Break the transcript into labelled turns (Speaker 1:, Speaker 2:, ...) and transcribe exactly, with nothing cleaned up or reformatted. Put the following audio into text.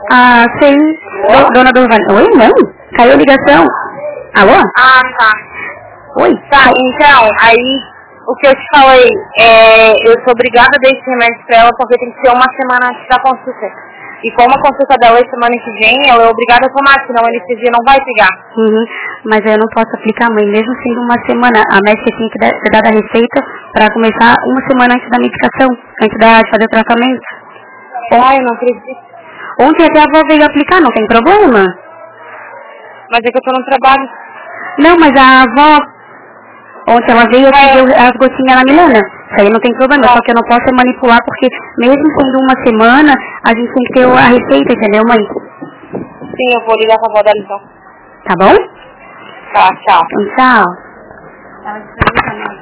Speaker 1: Ah, sim. Do, dona Dovani. Oi, não? Caiu a ligação. Alô?
Speaker 2: Ah, tá.
Speaker 1: Oi?
Speaker 2: Tá, então, aí, o que eu te falei, é, eu sou obrigada a dar esse remédio pra ela porque tem que ser uma semana antes da consulta. E como a consulta dela é semana que vem, ela é obrigada a tomar, senão a anestesia não vai pegar.
Speaker 1: Uhum. Mas eu não posso aplicar, mãe, mesmo sendo uma semana. A médica tinha que dar, ter dado a receita para começar uma semana antes da medicação, antes da, de fazer o tratamento.
Speaker 2: Ai, eu não acredito.
Speaker 1: Ontem até a avó veio aplicar, não tem problema?
Speaker 2: Mas é que eu tô no trabalho.
Speaker 1: Não, mas a avó, ontem ela veio aqui e deu as gotinhas na Milana. Isso aí não tem problema, só que eu não posso manipular, porque mesmo sendo uma semana, a gente tem que ter a receita, entendeu, mãe?
Speaker 2: Sim, eu vou ligar pra avó dela então.
Speaker 1: Tá bom?
Speaker 2: Tá, tchau.
Speaker 1: Então, tchau.